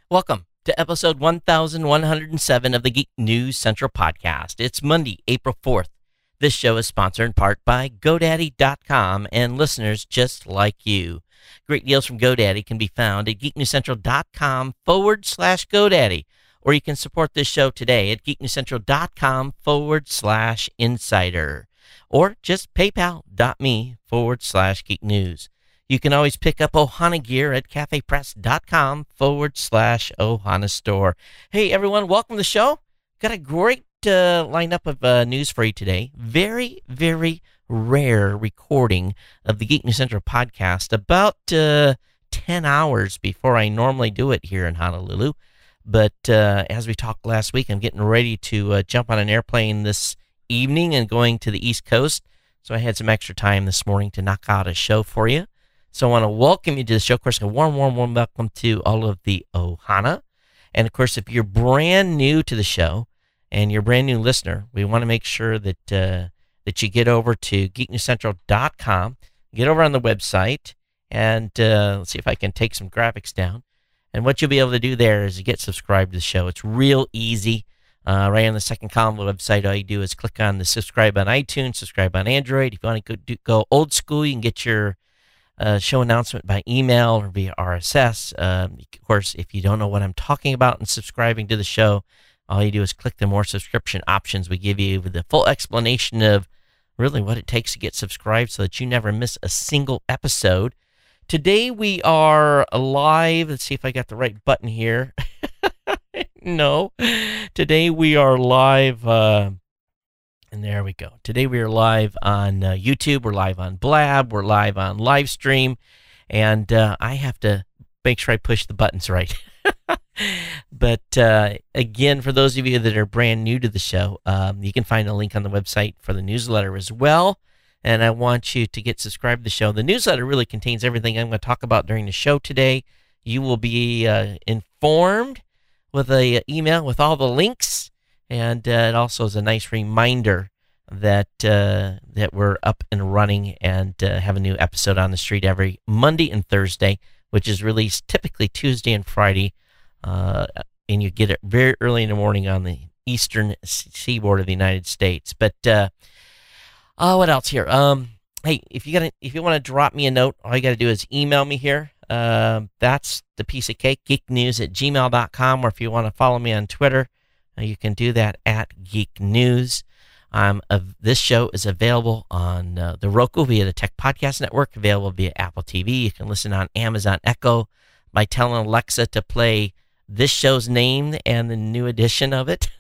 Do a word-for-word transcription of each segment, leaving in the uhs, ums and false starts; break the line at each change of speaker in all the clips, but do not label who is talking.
Welcome to episode one thousand one hundred seven of the Geek News Central podcast. It's Monday, April fourth. This show is sponsored in part by GoDaddy dot com and listeners just like you. Great deals from GoDaddy can be found at geeknewscentral.com forward slash GoDaddy, or you can support this show today at geeknewscentral.com forward slash insider, or just paypal.me forward slash geek news. You can always pick up Ohana gear at cafepress.com forward slash Ohana store. Hey, everyone, welcome to the show. Got a great uh, lineup of uh, news for you today. Very, very rare recording of the Geek News Central podcast about uh, ten hours before I normally do it here in Honolulu. But uh, as we talked last week, I'm getting ready to uh, jump on an airplane this evening and going to the East Coast. So I had some extra time this morning to knock out a show for you. So I want to welcome you to the show. Of course, a warm, warm, warm welcome to all of the Ohana. And, of course, if you're brand new to the show and you're a brand new listener, we want to make sure that uh, that you get over to geek news central dot com, get over on the website, and uh, let's see if I can take some graphics down. And what you'll be able to do there is you get subscribed to the show. It's real easy. Uh, right on the second column of the website, all you do is click on the subscribe on iTunes, subscribe on Android. If you want to go, do, go old school, you can get your Uh, show announcement by email or via R S S. Uh, of course, if you don't know what I'm talking about and subscribing to the show, all you do is click the more subscription options we give you with the full explanation of really what it takes to get subscribed so that you never miss a single episode. Today we are live. Let's see if I got the right button here. No. Today we are live. Uh, And there we go. Today we are live on uh, YouTube. We're live on Blab. We're live on Livestream. And uh, I have to make sure I push the buttons right. But uh, again, for those of you that are brand new to the show, um, you can find a link on the website for the newsletter as well. And I want you to get subscribed to the show. The newsletter really contains everything I'm going to talk about during the show today. You will be uh, informed with an email with all the links. And uh, it also is a nice reminder that uh, that we're up and running and uh, have a new episode on the street every Monday and Thursday, which is released typically Tuesday and Friday. Uh, and you get it very early in the morning on the eastern seaboard of the United States. But uh, oh, what else here? Um, hey, if you got if you want to drop me a note, all you got to do is email me here. Uh, that's the piece of cake, geeknews at gmail dot com. Or if you want to follow me on Twitter, you can do that at Geek News. Um, uh, this show is available on uh, the Roku via the Tech Podcast Network, available via Apple T V. You can listen on Amazon Echo by telling Alexa to play this show's name and the new edition of it.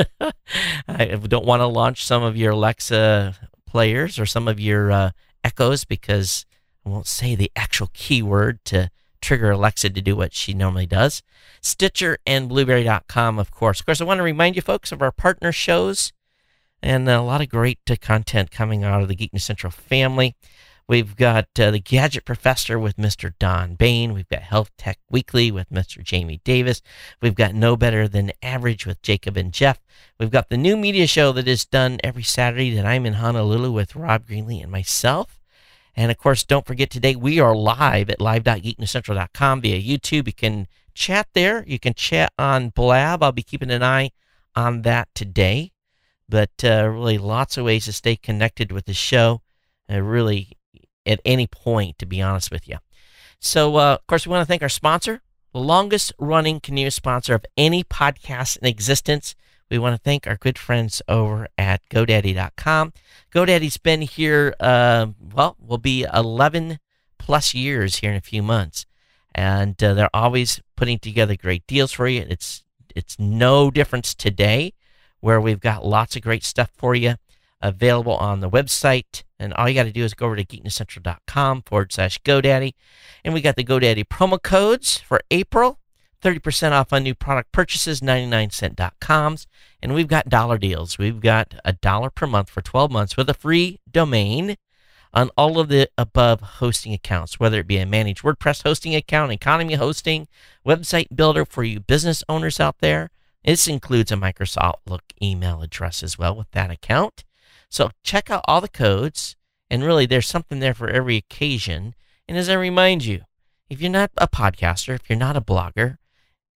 I don't want to launch some of your Alexa players or some of your uh, Echoes because I won't say the actual keyword to trigger Alexa to do what she normally does. Stitcher and Blueberry dot com, of course. Of course, I want to remind you folks of our partner shows and a lot of great uh, content coming out of the Geek News Central family. We've got uh, the Gadget Professor with Mister Don Bain. We've got Health Tech Weekly with Mister Jamie Davis. We've got No Better Than Average with Jacob and Jeff. We've got the new media show that is done every Saturday that I'm in Honolulu with Rob Greenlee and myself. And, of course, don't forget today we are live at live dot geek news central dot com via YouTube. You can chat there. You can chat on Blab. I'll be keeping an eye on that today. But uh, really lots of ways to stay connected with the show, uh, really at any point, to be honest with you. So, uh, of course, we want to thank our sponsor, the longest-running continuous sponsor of any podcast in existence. We want to thank our good friends over at GoDaddy dot com. GoDaddy's been here, uh, well, will be eleven plus years here in a few months. And uh, they're always putting together great deals for you. It's it's no difference today, where we've got lots of great stuff for you available on the website. And all you got to do is go over to geek news central dot com forward slash GoDaddy. And we got the GoDaddy promo codes for April. thirty percent off on new product purchases, ninety-nine cent dot coms. And we've got dollar deals. We've got a dollar per month for twelve months with a free domain on all of the above hosting accounts, whether it be a managed WordPress hosting account, economy hosting, website builder for you business owners out there. This includes a Microsoft Outlook email address as well with that account. So check out all the codes, and really there's something there for every occasion. And as I remind you, if you're not a podcaster, if you're not a blogger,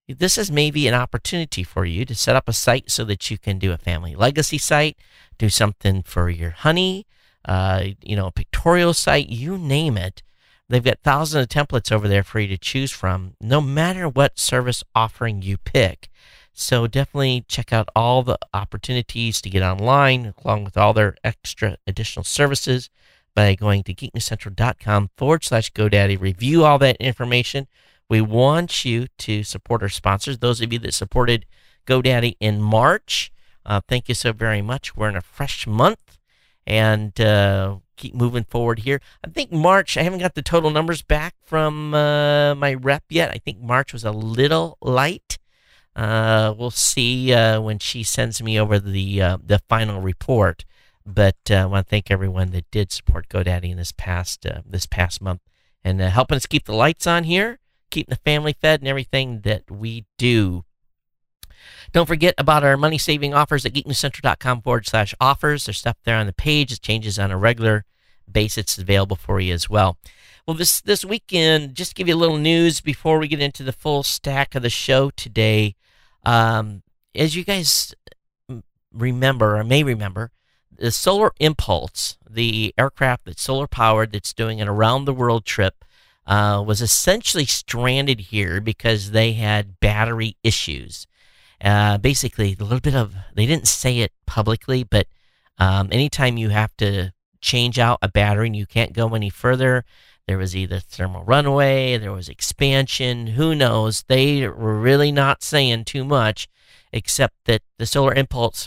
this is maybe an opportunity for you to set up a site so that you can do a family legacy site, do something for your honey, uh, you know, a pictorial site, you name it. They've got thousands of templates over there for you to choose from, no matter what service offering you pick. So definitely check out all the opportunities to get online, along with all their extra additional services, by going to geeknewscentral.com forward slash GoDaddy. Review all that information. We want you to support our sponsors. Those of you that supported GoDaddy in March, uh, thank you so very much. We're in a fresh month, and uh, keep moving forward here. I think March, I haven't got the total numbers back from uh, my rep yet. I think March was a little light. Uh, we'll see uh, when she sends me over the uh, the final report. But uh, I want to thank everyone that did support GoDaddy in this past uh, this past month, and uh, helping us keep the lights on here, keeping the family fed, and everything that we do. Don't forget about our money-saving offers at geeknewscentral.com forward slash offers. There's stuff there on the page. It changes on a regular basis. It's available for you as well. Well, this, this weekend, just to give you a little news before we get into the full stack of the show today. Um, as you guys remember, or may remember, the Solar Impulse, the aircraft that's solar-powered that's doing an around-the-world trip, uh, was essentially stranded here because they had battery issues. Uh, basically, a little bit of, they didn't say it publicly, but um, anytime you have to change out a battery and you can't go any further, there was either thermal runaway, there was expansion, who knows. They were really not saying too much, except that the Solar Impulse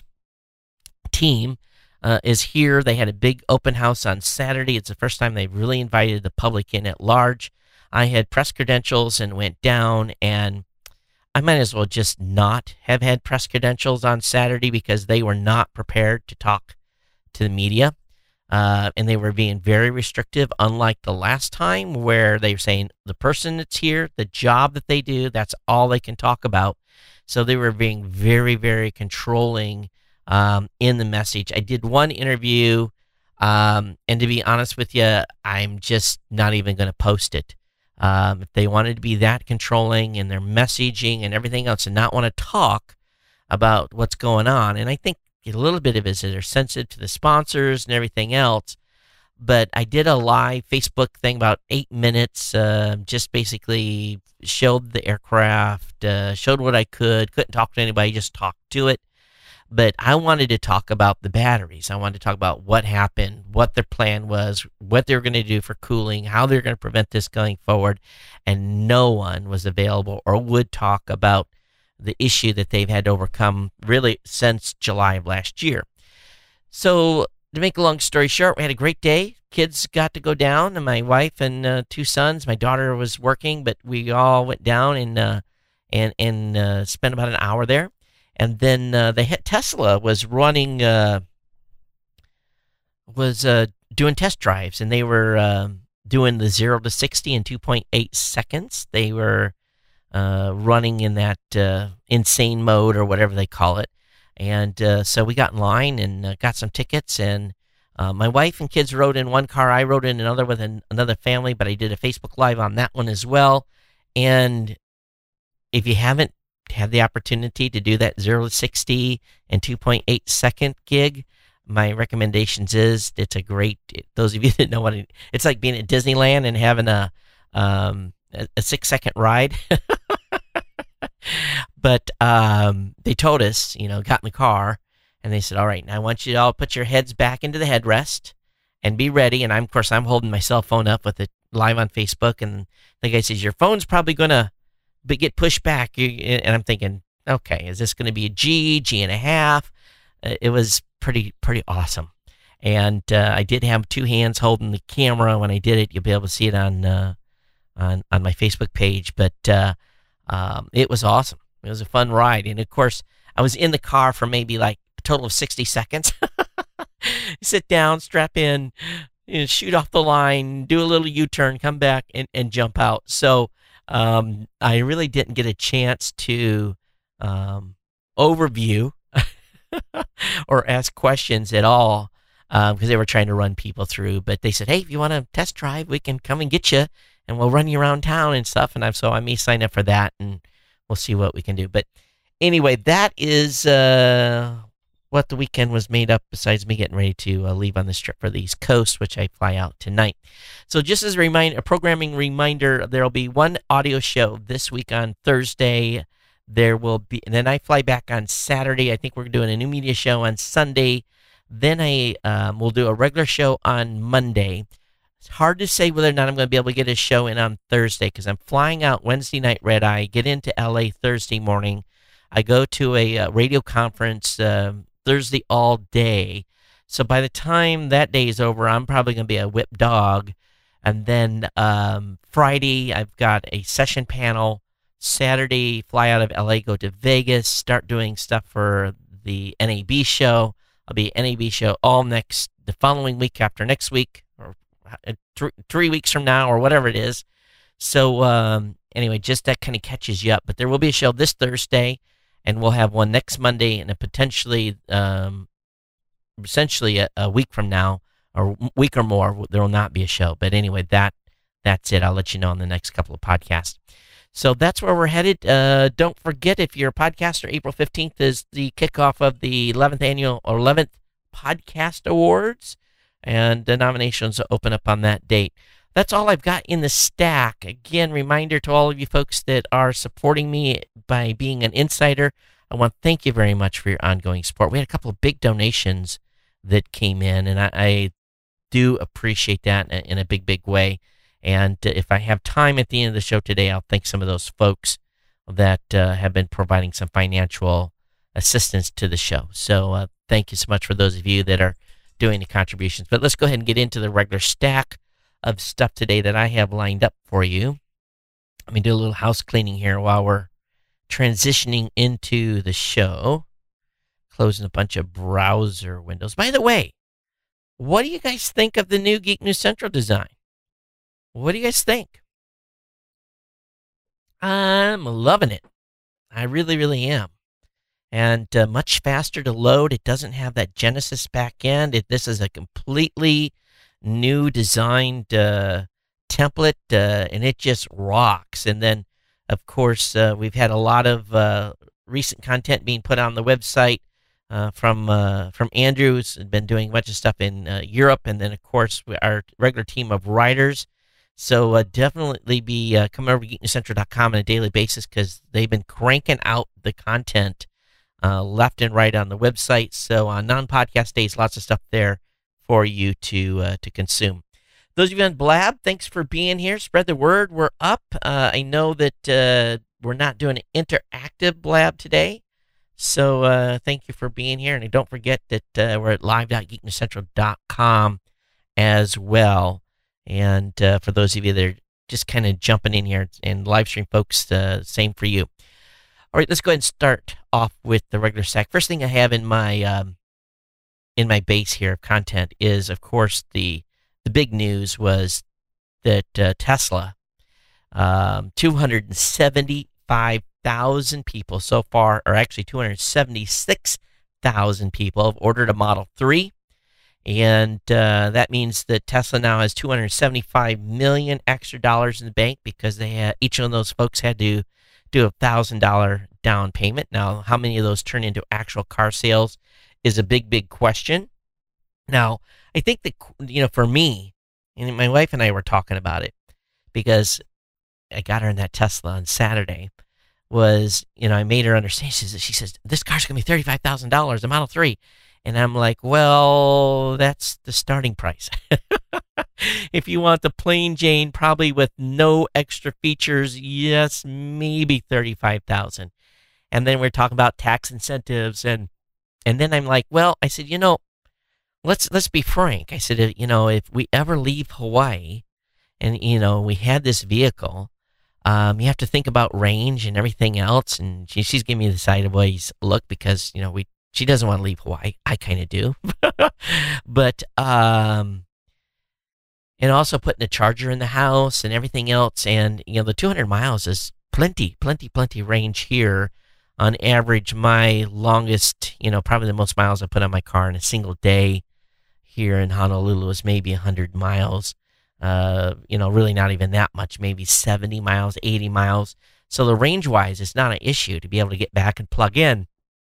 team uh, is here. They had a big open house on Saturday. It's the first time they've really invited the public in at large. I had press credentials and went down, and I might as well just not have had press credentials on Saturday because they were not prepared to talk to the media. Uh, and they were being very restrictive, unlike the last time where they were saying the person that's here, the job that they do, that's all they can talk about. So they were being very, very controlling um, in the message. I did one interview, um, and to be honest with you, I'm just not even going to post it. Um, if they wanted to be that controlling in their messaging and everything else and not want to talk about what's going on, and I think a little bit of it is they're sensitive to the sponsors and everything else, but I did a live Facebook thing about eight minutes, uh, just basically showed the aircraft, uh, showed what I could, couldn't talk to anybody, just talked to it. But I wanted to talk about the batteries. I wanted to talk about what happened, what their plan was, what they were going to do for cooling, how they're going to prevent this going forward, and no one was available or would talk about the issue that they've had to overcome really since July of last year. So to make a long story short, we had a great day. Kids got to go down, and my wife and uh, two sons. My daughter was working, but we all went down and uh, and and uh, spent about an hour there. And then uh, they had, Tesla was running uh, was uh, doing test drives, and they were uh, doing the zero to sixty in two point eight seconds. They were Uh, running in that uh, insane mode or whatever they call it. And uh, so we got in line and uh, got some tickets, and uh, my wife and kids rode in one car. I rode in another with an, another family, but I did a Facebook Live on that one as well. And if you haven't had the opportunity to do that zero to sixty in two point eight second gig, my recommendations is it's a great, those of you that know what it, it's like being at Disneyland and having a um, a, a six second ride. But um, they told us, you know, got in the car, and they said, all right, now I want you to all put your heads back into the headrest and be ready. And I'm, of course, I'm holding my cell phone up with it live on Facebook, and the guy says, your phone's probably going to get pushed back. And I'm thinking, okay, is this going to be a G, G and a half? It was pretty, pretty awesome. And uh, I did have two hands holding the camera when I did it. You'll be able to see it on uh, on, on my Facebook page. But uh, um, it was awesome. It was a fun ride. And, of course, I was in the car for maybe like a total of sixty seconds. Sit down, strap in, you know, shoot off the line, do a little U-turn, come back, and, and jump out. So um, I really didn't get a chance to um, overview or ask questions at all because um, they were trying to run people through. But they said, hey, if you want to test drive, we can come and get you, and we'll run you around town and stuff. And I'm, so I may sign up for that and we'll see what we can do. But anyway, that is uh, what the weekend was made up, besides me getting ready to uh, leave on this trip for the East Coast, which I fly out tonight. So just as a reminder, a programming reminder, there will be one audio show this week on Thursday. There will be, and then I fly back on Saturday. I think we're doing a new media show on Sunday. Then I um, will do a regular show on Monday. It's hard to say whether or not I'm going to be able to get a show in on Thursday because I'm flying out Wednesday night red eye, get into L A Thursday morning. I go to a uh, radio conference uh, Thursday all day. So by the time that day is over, I'm probably going to be a whip dog. And then um, Friday, I've got a session panel. Saturday, fly out of L A, go to Vegas, start doing stuff for the N A B show. I'll be N A B show all next, the following week after next week, or th- three weeks from now, or whatever it is. So um, anyway, just that kind of catches you up. But there will be a show this Thursday, and we'll have one next Monday, and a potentially, um, essentially a, a week from now, or a week or more, there will not be a show. But anyway, that that's it. I'll let you know in the next couple of podcasts. So that's where we're headed. Uh, don't forget, if you're a podcaster, April fifteenth is the kickoff of the eleventh annual or eleventh Podcast Awards, and the nominations open up on that date. That's all I've got in the stack. Again, reminder to all of you folks that are supporting me by being an insider. I want to thank you very much for your ongoing support. We had a couple of big donations that came in, and I, I do appreciate that in a, in a big, big way. And uh, if I have time at the end of the show today, I'll thank some of those folks that uh, have been providing some financial assistance to the show. So uh, thank you so much for those of you that are doing the contributions. But let's go ahead and get into the regular stack of stuff today that I have lined up for you. Let me do a little house cleaning here while we're transitioning into the show. Closing a bunch of browser windows. By the way, what do you guys think of the new Geek News Central design? What do you guys think? I'm loving it. I really, really am. And uh, much faster to load. It doesn't have that Genesis back end. It, this is a completely new designed uh, template, uh, and it just rocks. And then, of course, uh, we've had a lot of uh, recent content being put on the website uh, from uh, from Andrew, who's been doing a bunch of stuff in uh, Europe, and then, of course, our regular team of writers. So uh, definitely be uh, coming over to geek news central dot com on a daily basis because they've been cranking out the content uh, left and right on the website. So on non-podcast days, lots of stuff there for you to uh, to consume. Those of you on Blab, thanks for being here. Spread the word. We're up. Uh, I know that uh, we're not doing an interactive Blab today. So uh, thank you for being here. And don't forget that uh, we're at live dot geek news central dot com as well. And uh, for those of you that are just kind of jumping in here and live stream folks, uh, same for you. All right, let's go ahead and start off with the regular stack. First thing I have in my um, in my base here of content is, of course, the the big news was that uh, Tesla, um, two hundred seventy-five thousand people so far, or actually two hundred seventy-six thousand people have ordered a Model three. And uh, that means that Tesla now has two hundred seventy-five million dollars extra dollars in the bank because they had, each one of those folks had to do a one thousand dollars down payment. Now, how many of those turn into actual car sales is a big, big question. Now, I think that, you know, for me, and my wife and I were talking about it because I got her in that Tesla on Saturday, was, you know, I made her understand. She says, she says this car's going to be thirty-five thousand dollars, a Model three. And I'm like, well, that's the starting price. If you want the plain Jane, probably with no extra features, yes, maybe thirty-five thousand dollars. And then we're talking about tax incentives. And and then I'm like, well, I said, you know, let's let's be frank. I said, you know, if we ever leave Hawaii and, you know, we had this vehicle, um, you have to think about range and everything else. And she, she's giving me the sideways look because, you know, we She doesn't want to leave Hawaii. I kind of do. But, um, and also putting a charger in the house and everything else. And, you know, the two hundred miles is plenty, plenty, plenty range here. On average, my longest, you know, probably the most miles I put on my car in a single day here in Honolulu is maybe one hundred miles. Uh, you know, really not even that much, maybe seventy miles, eighty miles. So the range-wise, it's not an issue to be able to get back and plug in.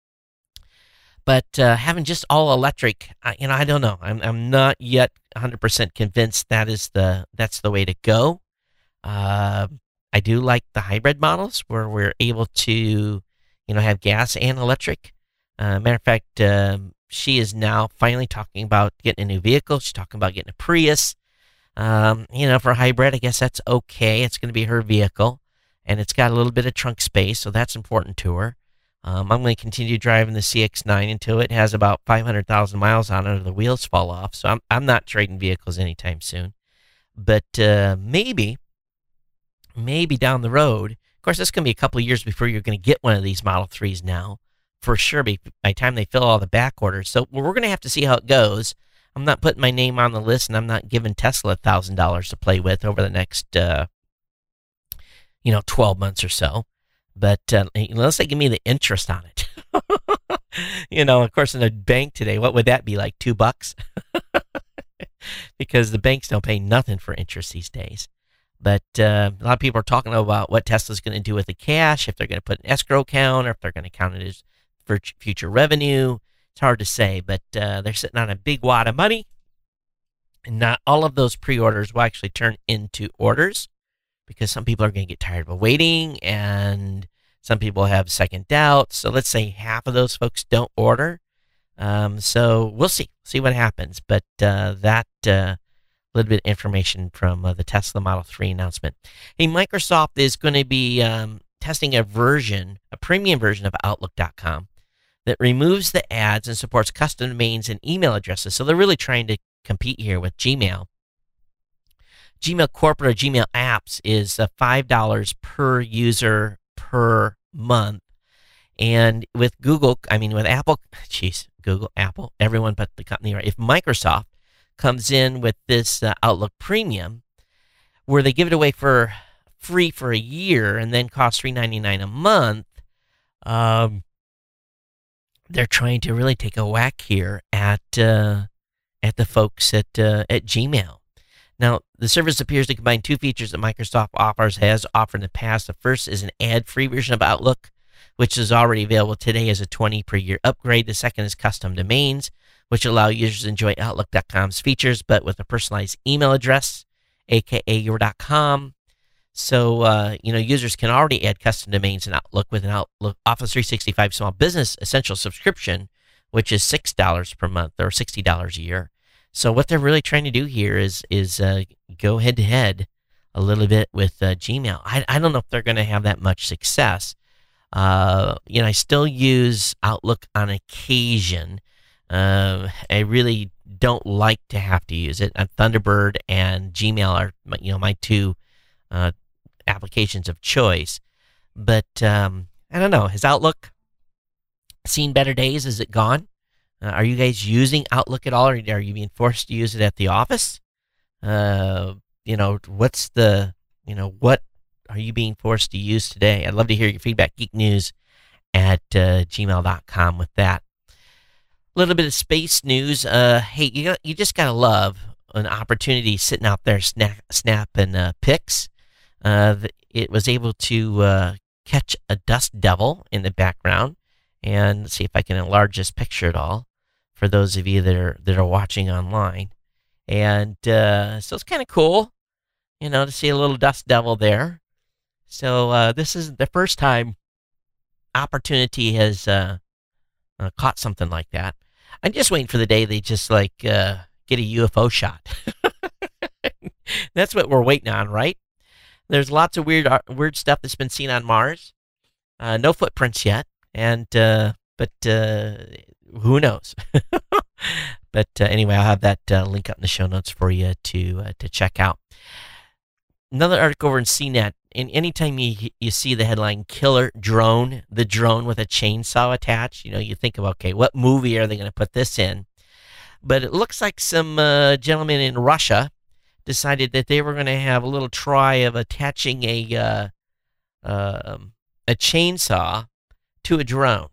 But uh, having just all electric, I, you know, I don't know. I'm I'm not yet one hundred percent convinced that is the that's the way to go. Uh, I do like the hybrid models where we're able to, you know, have gas and electric. Uh, matter of fact, um, she is now finally talking about getting a new vehicle. She's talking about getting a Prius. Um, you know, for hybrid, I guess that's okay. It's going to be her vehicle, and it's got a little bit of trunk space, so that's important to her. Um, I'm going to continue driving the C X nine until it has about five hundred thousand miles on it or the wheels fall off. So I'm I'm not trading vehicles anytime soon. But uh, maybe, maybe down the road, of course, it's going to be a couple of years before you're going to get one of these Model threes now, for sure, by the time they fill all the back orders. So we're going to have to see how it goes. I'm not putting my name on the list, and I'm not giving Tesla one thousand dollars to play with over the next, uh, you know, twelve months or so. But uh, unless they give me the interest on it, you know, of course, in a bank today, what would that be, like two bucks? Because the banks don't pay nothing for interest these days. But uh, a lot of people are talking about what Tesla's going to do with the cash, if they're going to put an escrow account, or if they're going to count it as for future revenue. It's hard to say, but uh, they're sitting on a big wad of money, and not all of those pre-orders will actually turn into orders, because some people are going to get tired of waiting, and some people have second doubts. So let's say half of those folks don't order. Um, so we'll see, see what happens. But uh, that uh, little bit of information from uh, the Tesla Model three announcement. Hey, Microsoft is going to be um, testing a version, a premium version of Outlook dot com that removes the ads and supports custom domains and email addresses. So they're really trying to compete here with Gmail. Gmail Corporate or Gmail Apps is uh, five dollars per user per month. And with Google, I mean, with Apple, geez, Google, Apple, everyone but the company, right? If Microsoft comes in with this uh, Outlook Premium, where they give it away for free for a year and then cost three ninety-nine a month, um, they're trying to really take a whack here at uh, at the folks at uh, at Gmail. Now, the service appears to combine two features that Microsoft offers, has offered in the past. The first is an ad-free version of Outlook, which is already available today as a twenty per year upgrade. The second is custom domains, which allow users to enjoy Outlook dot com's features, but with a personalized email address, aka your .com. So, uh, you know, users can already add custom domains in Outlook with an Outlook Office three sixty-five Small Business Essential subscription, which is six dollars per month or sixty dollars a year. So what they're really trying to do here is is uh, go head-to-head a little bit with uh, Gmail. I, I don't know if they're going to have that much success. Uh, you know, I still use Outlook on occasion. Uh, I really don't like to have to use it. And Thunderbird and Gmail are, you know, my two uh, applications of choice. But um, I don't know. Has Outlook seen better days? Is it gone? Uh, are you guys using Outlook at all, or are you being forced to use it at the office? Uh, you know, what's the, you know, what are you being forced to use today? I'd love to hear your feedback. Geek News at uh, gmail dot com with that. A little bit of space news. Uh, hey, you got, you just gotta love an opportunity sitting out there snap, snapping uh, pics. Uh, it was able to uh, catch a dust devil in the background, and let's see if I can enlarge this picture at all for those of you that are that are watching online. And uh, so it's kind of cool, you know, to see a little dust devil there. So uh, this is the first time Opportunity has uh, uh, caught something like that. I'm just waiting for the day they just like uh, get a U F O shot. That's what we're waiting on, right? There's lots of weird weird stuff that's been seen on Mars. Uh, no footprints yet, and uh, but uh, who knows? But uh, anyway, I'll have that uh, link up in the show notes for you to uh, to check out. Another article over in C net, and anytime you you see the headline "Killer Drone," the drone with a chainsaw attached, you know, you think of, okay, what movie are they going to put this in? But it looks like some uh, gentlemen in Russia decided that they were going to have a little try of attaching a uh, uh, a chainsaw to a drone,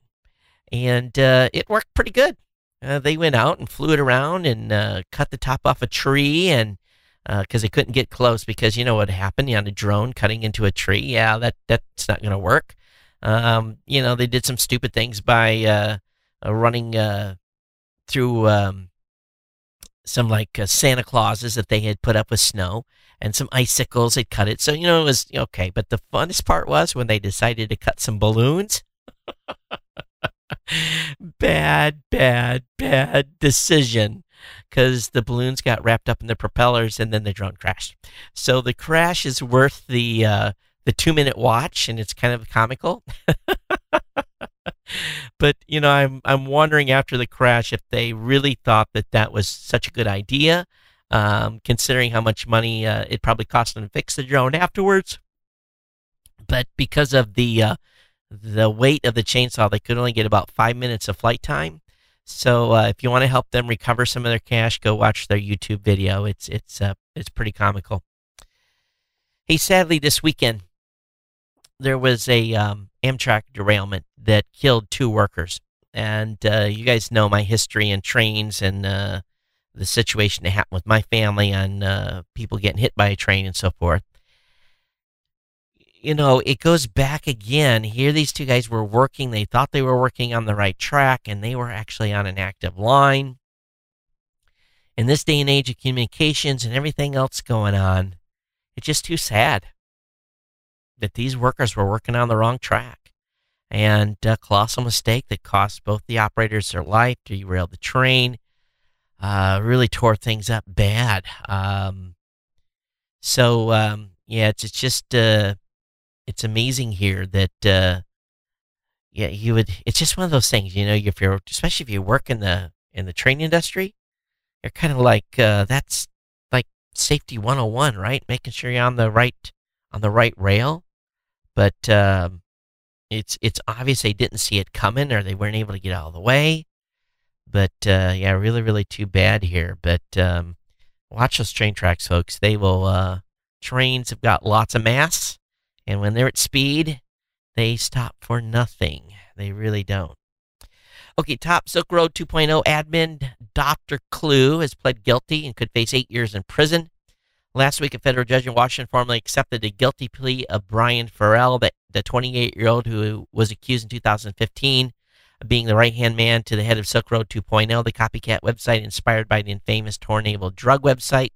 and uh, it worked pretty good. Uh, they went out and flew it around and uh, cut the top off a tree and because uh, they couldn't get close because you know what happened on a drone cutting into a tree. Yeah, that that's not going to work. Um, you know, they did some stupid things by uh, uh, running uh, through um, some like uh, Santa Clauses that they had put up with snow and some icicles. They'd cut it. So, you know, it was okay. But the funnest part was when they decided to cut some balloons. bad, bad, bad decision. Because the balloons got wrapped up in the propellers and then the drone crashed. So the crash is worth the uh, the two minute watch, and it's kind of comical. But you know, I'm I'm wondering after the crash if they really thought that that was such a good idea, um, considering how much money uh, it probably cost them to fix the drone afterwards. But because of the uh, the weight of the chainsaw, they could only get about five minutes of flight time. So uh, if you want to help them recover some of their cash, go watch their YouTube video. It's it's uh, it's pretty comical. Hey, sadly, this weekend there was a um, Amtrak derailment that killed two workers, and uh, you guys know my history in trains and uh, the situation that happened with my family on uh, people getting hit by a train and so forth. You know, it goes back again. Here these two guys were working. They thought they were working on the right track, and they were actually on an active line. In this day and age of communications and everything else going on, it's just too sad that these workers were working on the wrong track. And a colossal mistake that cost both the operators their life, derailed the train, uh, really tore things up bad. Um, so, um, yeah, it's, it's just... Uh, It's amazing here that, uh, yeah, you would. It's just one of those things, you know. If you're, especially if you work in the in the train industry, you're kind of like uh, that's like safety one oh one, right? Making sure you're on the right on the right rail. But um, it's it's obvious they didn't see it coming, or they weren't able to get out of the way. But uh, yeah, really, really too bad here. But um, watch those train tracks, folks. They will. Uh, trains have got lots of mass. And when they're at speed, they stop for nothing. They really don't. Okay, top Silk Road two point oh admin Doctor Clue has pled guilty and could face eight years in prison. Last week, a federal judge in Washington formally accepted the guilty plea of Brian Farrell, the, the twenty-eight-year-old who was accused in two thousand fifteen of being the right-hand man to the head of Silk Road two point oh, the copycat website inspired by the infamous Tornado drug website.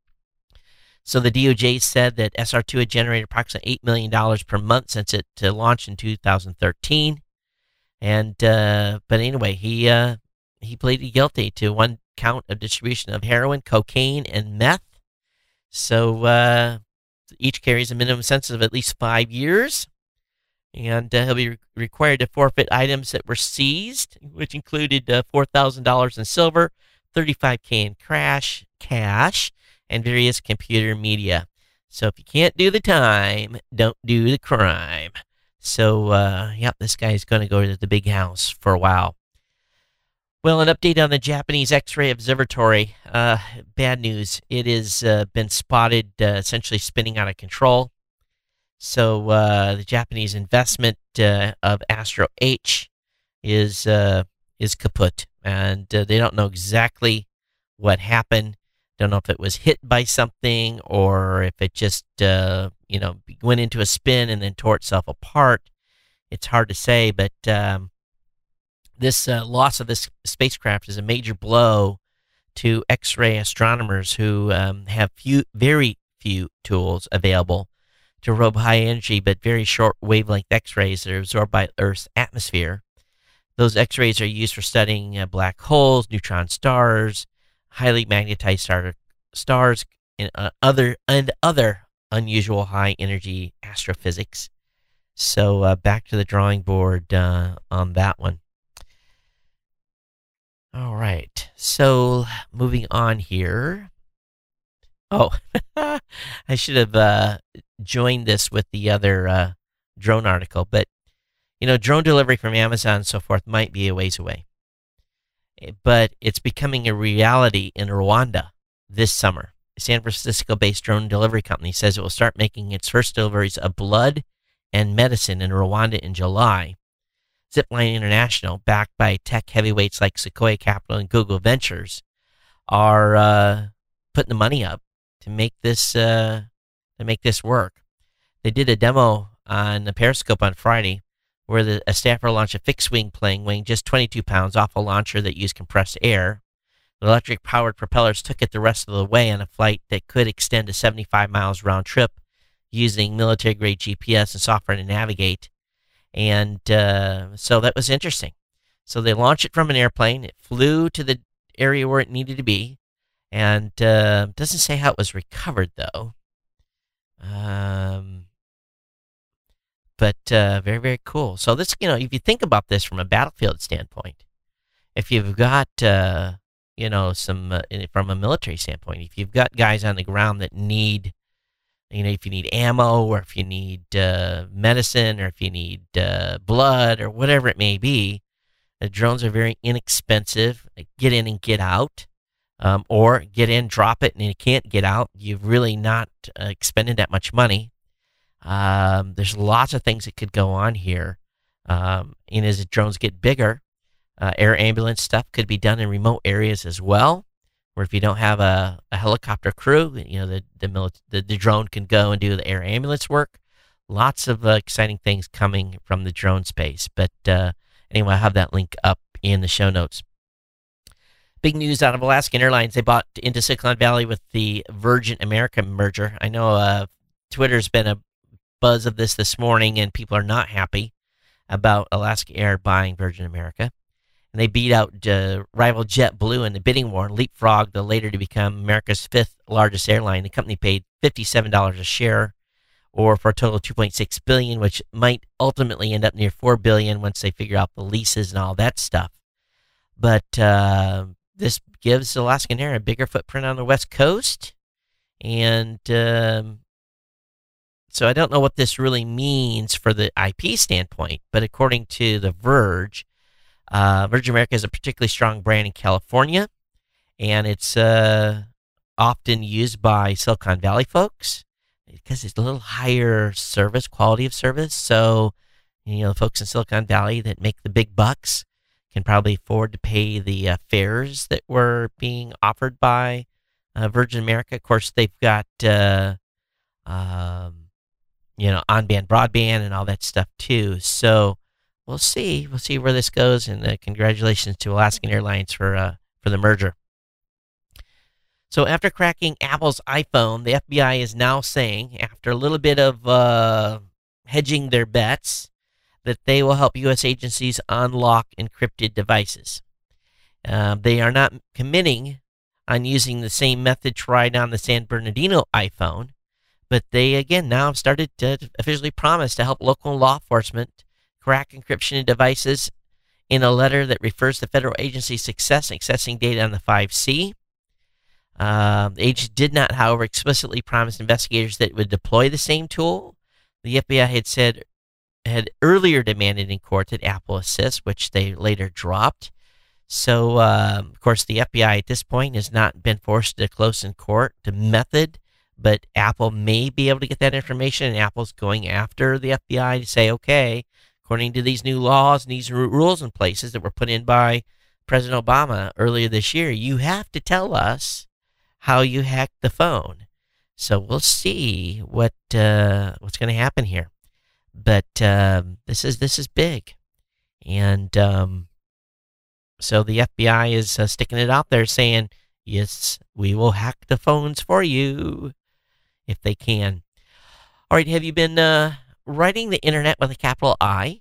So the D O J said that S R two had generated approximately eight million dollars per month since it uh, launched in two thousand thirteen. And, uh, but anyway, he, uh, he pleaded guilty to one count of distribution of heroin, cocaine, and meth. So uh, each carries a minimum sentence of at least five years. And uh, he'll be re- required to forfeit items that were seized, which included uh, four thousand dollars in silver, thirty-five thousand dollars in cash, cash, and various computer media. So if you can't do the time, don't do the crime. So, uh, yep, this guy's going to go to the big house for a while. Well, an update on the Japanese X-ray Observatory. Uh, bad news. It has uh, been spotted uh, essentially spinning out of control. So uh, the Japanese investment uh, of Astro H is, uh, is kaput. And uh, they don't know exactly what happened. Don't know if it was hit by something or if it just, uh, you know, went into a spin and then tore itself apart. It's hard to say, but um, this uh, loss of this spacecraft is a major blow to X-ray astronomers who um, have few, very few tools available to probe high energy but very short wavelength X-rays that are absorbed by Earth's atmosphere. Those X-rays are used for studying uh, black holes, neutron stars, highly magnetized star, stars, and uh, other and other unusual high energy astrophysics. So uh, back to the drawing board uh, on that one. All right. So moving on here. Oh, I should have uh, joined this with the other uh, drone article, but you know, drone delivery from Amazon and so forth might be a ways away. But it's becoming a reality in Rwanda this summer. A San Francisco-based drone delivery company says it will start making its first deliveries of blood and medicine in Rwanda in July. Zipline International, backed by tech heavyweights like Sequoia Capital and Google Ventures, are uh, putting the money up to make this uh, to make this work. They did a demo on the Periscope on Friday where the, a staffer launched a fixed-wing plane weighing just twenty-two pounds off a launcher that used compressed air. The electric-powered propellers took it the rest of the way on a flight that could extend to seventy-five miles round trip using military-grade G P S and software to navigate. And uh, so that was interesting. So they launched it from an airplane. It flew to the area where it needed to be. And uh, doesn't say how it was recovered, though. Um, but uh, very, very cool. So this, you know, if you think about this from a battlefield standpoint, if you've got, uh, you know, some, uh, from a military standpoint, if you've got guys on the ground that need, you know, if you need ammo or if you need uh, medicine or if you need uh, blood or whatever it may be, the drones are very inexpensive. Get in and get out. Um, or get in, drop it, and you can't get out. You've really not uh, expended that much money. Um, there's lots of things that could go on here. Um, and as the drones get bigger, uh, air ambulance stuff could be done in remote areas as well, where if you don't have a, a helicopter crew, you know, the the, mili- the the drone can go and do the air ambulance work. Lots of uh, exciting things coming from the drone space. But uh, anyway, I'll have that link up in the show notes. Big news out of Alaskan Airlines. They bought into Silicon Valley with the Virgin America merger. I know uh, Twitter's been a buzz of this this morning, and people are not happy about Alaska Air buying Virgin America. And they beat out uh, rival JetBlue in the bidding war and leapfrogged the later to become America's fifth largest airline. The company paid fifty-seven dollars a share, or for a total of two point six billion dollars, which might ultimately end up near four billion dollars once they figure out the leases and all that stuff. But uh, this gives Alaskan Air a bigger footprint on the West Coast. And um, so I don't know what this really means for the I P standpoint, but according to The Verge, uh, Virgin America is a particularly strong brand in California, and it's uh, often used by Silicon Valley folks because it's a little higher service, quality of service. So, you know, the folks in Silicon Valley that make the big bucks can probably afford to pay the uh, fares that were being offered by uh, Virgin America. Of course, they've got, uh, um, you know, on-band broadband and all that stuff too. So we'll see. We'll see where this goes. And uh, congratulations to Alaskan Airlines for uh, for the merger. So after cracking Apple's iPhone, the F B I is now saying, after a little bit of uh, hedging their bets, that they will help U S agencies unlock encrypted devices. Uh, they are not committing on using the same method tried on the San Bernardino iPhone, but they, again, now have started to officially promise to help local law enforcement crack encryption in devices in a letter that refers to federal agency success in accessing data on the five C. Uh, the agency did not, however, explicitly promise investigators that it would deploy the same tool. The F B I had said had earlier demanded in court that Apple assist, which they later dropped. So, uh, of course, the F B I at this point has not been forced to disclose in court the method, but Apple may be able to get that information, and Apple's going after the F B I to say, okay, according to these new laws and these rules in places that were put in by President Obama earlier this year, you have to tell us how you hacked the phone. So we'll see what uh, what's going to happen here. But um, this is this is big, and um, so the F B I is uh, sticking it out there, saying, "Yes, we will hack the phones for you if they can." All right, have you been uh, writing the internet with a capital I?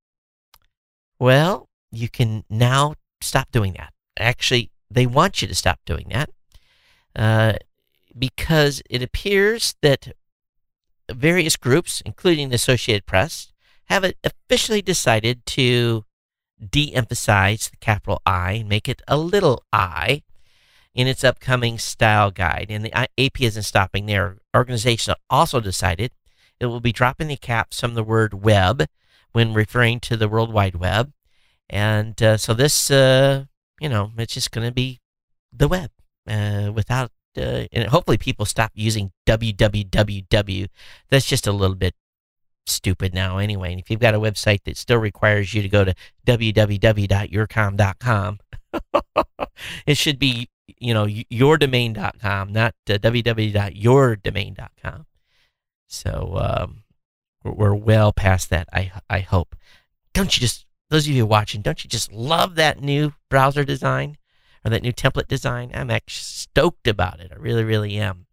Well, you can now stop doing that. Actually, they want you to stop doing that uh, because it appears that various groups, including the Associated Press, have officially decided to de-emphasize the capital I and make it a little I in its upcoming style guide. And the A P isn't stopping there. Organization also decided it will be dropping the caps from the word web when referring to the World Wide Web. And uh, so this, uh, you know, it's just going to be the web uh, without Uh, and hopefully people stop using w w w. That's just a little bit stupid now anyway. And if you've got a website that still requires you to go to w w w dot your com dot com, it should be you know, your domain dot com, not uh, w w w dot your domain dot com. So um, we're, we're well past that, I I hope. Don't you just, those of you watching, don't you just love that new browser design or that new template design? I'm actually stoked about it. I really, really am.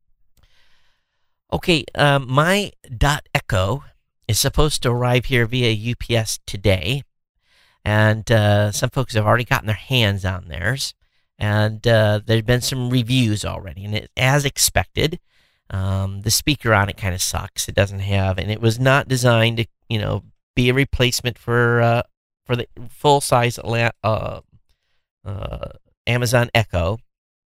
Okay, um, my .echo is supposed to arrive here via U P S today, and uh, some folks have already gotten their hands on theirs, and uh, there have been some reviews already, and it, as expected, um, the speaker on it kind of sucks. It doesn't have, and it was not designed to, you know, be a replacement for uh, for the full-size uh, uh, Amazon Echo.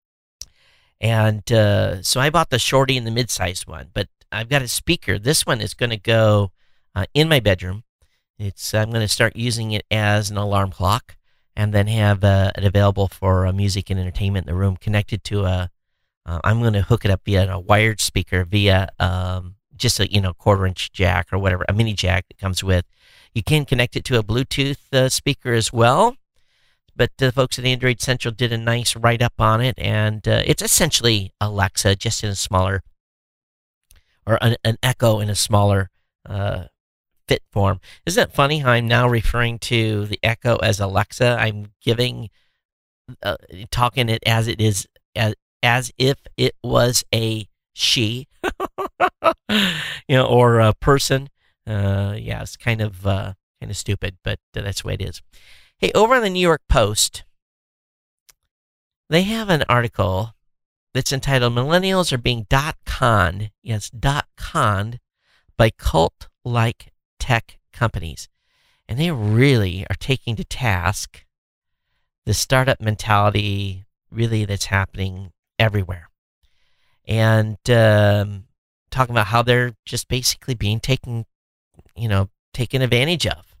And uh, so I bought the shorty and the mid-sized one, but I've got a speaker. This one is going to go uh, in my bedroom. It's I'm going to start using it as an alarm clock, and then have uh, it available for uh, music and entertainment in the room, connected to a. Uh, I'm going to hook it up via a wired speaker via um, just a you know quarter-inch jack or whatever, a mini jack that comes with. You can connect it to a Bluetooth uh, speaker as well. But the folks at Android Central did a nice write-up on it, and uh, it's essentially Alexa, just in a smaller, or an, an Echo in a smaller uh, fit form. Isn't it funny how I'm now referring to the Echo as Alexa? I'm giving, uh, talking it as it is, as, as if it was a she, you know, or a person. Uh, yeah, it's kind of uh, kind of stupid, but uh, that's the way it is. Hey, over on the New York Post, they have an article that's entitled "Millennials Are Being Dot-Conned." Yes, dot-conned by cult-like tech companies. And they really are taking to task the startup mentality, really, that's happening everywhere. And um, talking about how they're just basically being taken, you know, taken advantage of.